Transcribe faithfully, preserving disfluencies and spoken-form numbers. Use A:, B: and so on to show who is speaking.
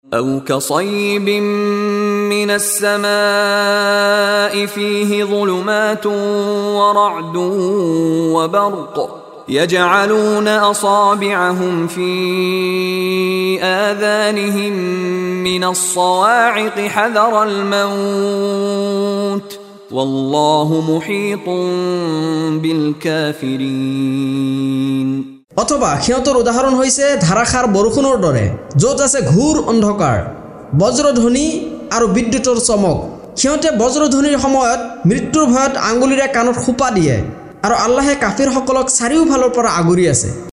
A: أو كصيب من السماء فيه ظلمات ورعد وبرق يجعلون أصابعهم في آذانهم من الصواعق حذر الموت والله محيط بالكافرين।
B: অথবা সিহঁতৰ উদাহৰণ হৈছে ধাৰাসাৰ বৰষুণৰ দৰে, য'ত আছে ঘোৰ অন্ধকাৰ, বজ্ৰধ্বনি আৰু বিদ্যুতৰ চমক। সিহঁতে বজ্ৰধ্বনিৰ সময়ত মৃত্যুৰ ভয়ত আঙুলিৰে কাণত সোপা দিয়ে আৰু আল্লাহে কাফিৰসকলক চাৰিওফালৰ পৰা আগুৰি আছে।